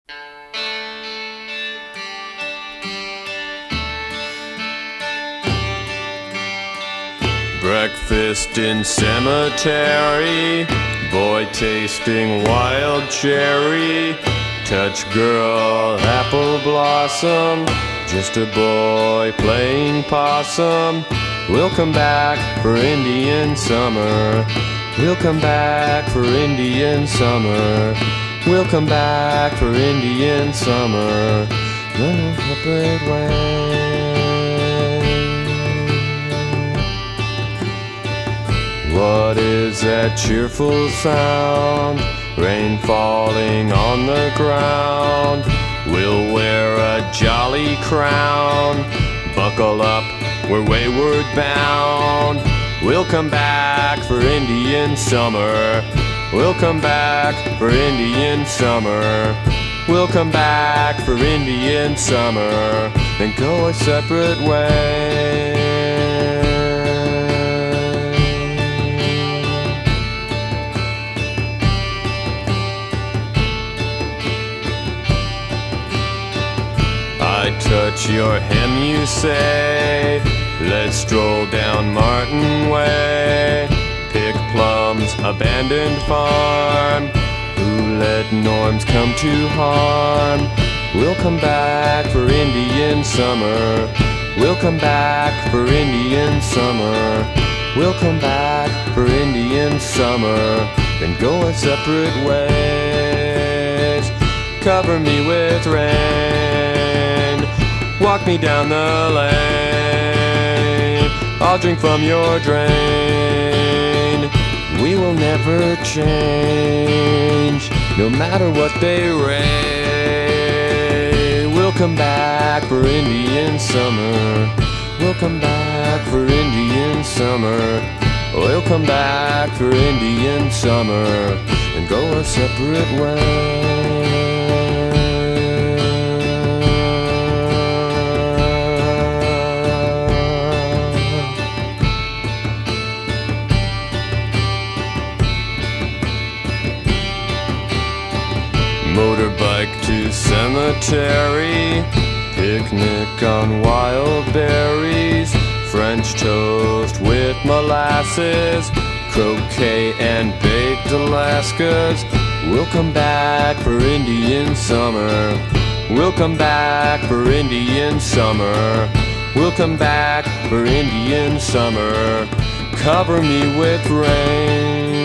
Breakfast in cemetery, boy tasting wild cherry, touch girl apple blossom, just a boy playing possum. We'll come back for Indian summer. We'll come back for Indian summer. We'll come back for Indian summer. Run a separate way. What is that cheerful sound? Rain falling on the ground. We'll wear a jolly crown. Buckle up, we're wayward bound. We'll come back for Indian summer. We'll come back for Indian summer. We'll come back for Indian summer, then go our separate ways. I touch your hem, you say. Let's stroll down Martin Way. Pick plums, abandoned farm. Who let norms come to harm? We'll come back for Indian summer. We'll come back for Indian summer. We'll come back for Indian summer, then go our separate ways. Cover me with rain, walk me down the lane. I'll drink from your drain. We will never change, no matter what they rain. We'll come back for Indian summer. We'll come back for Indian summer. We'll come back for Indian summer, and go our separate ways. Motorbike to cemetery, picnic on wild berries, French toast with molasses, croquet and baked Alaskas. We'll come back for Indian summer. We'll come back for Indian summer. We'll come back for Indian summer. Cover me with rain.